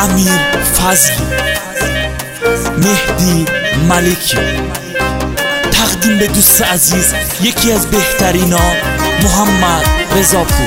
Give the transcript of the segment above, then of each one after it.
امیر فضلی، مهدی ملکی. تقدیم به دوست عزیز یکی از بهترینا، محمد رضاپور.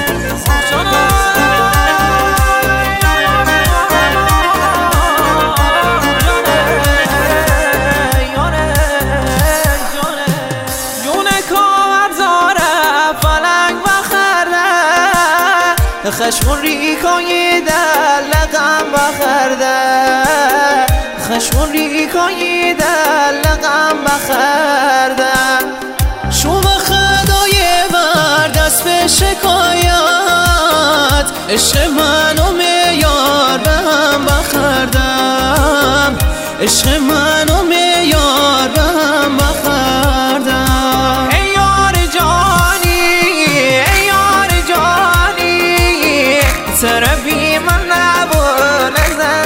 خشمون ریکای در لقم بخرده، خشمون ریکای در لقم بخرده. شو خدای بر دست به شکایت، عشق منو میار به هم بخردم، عشق منو میار به هم بخردم. ای یار جانی، ای یار جانی، طرفی من نبود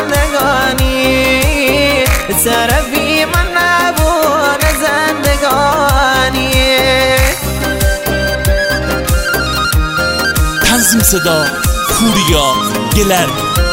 زندگانی، طرفی من نبود زندگانی. تنظیم صدا پوریا گلرگ.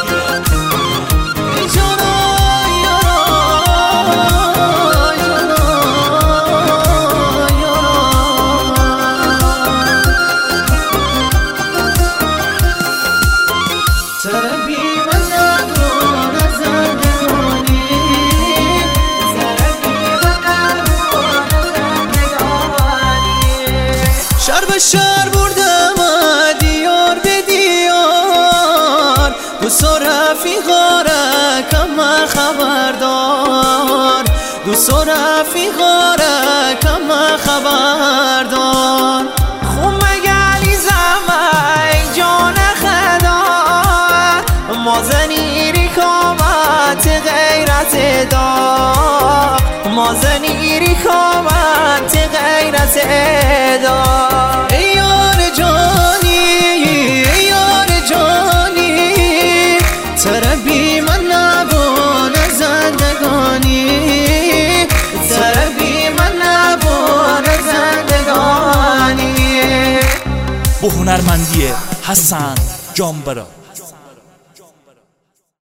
شهر به شهر بردم دیار به دیار، دوست و رفیقا را کم خبردار، دوست و رفیقا را کم خبردار. خون مگلی زمین جان خدا، ما زنیری کامت غیرت دا، ما زنیری کامت غیرت دا. ای یار جانی، ای یار جانی، طرفی من نبود زندگانی، طرفی من نبود زندگانی. با هنرمندی حسن جانبرا.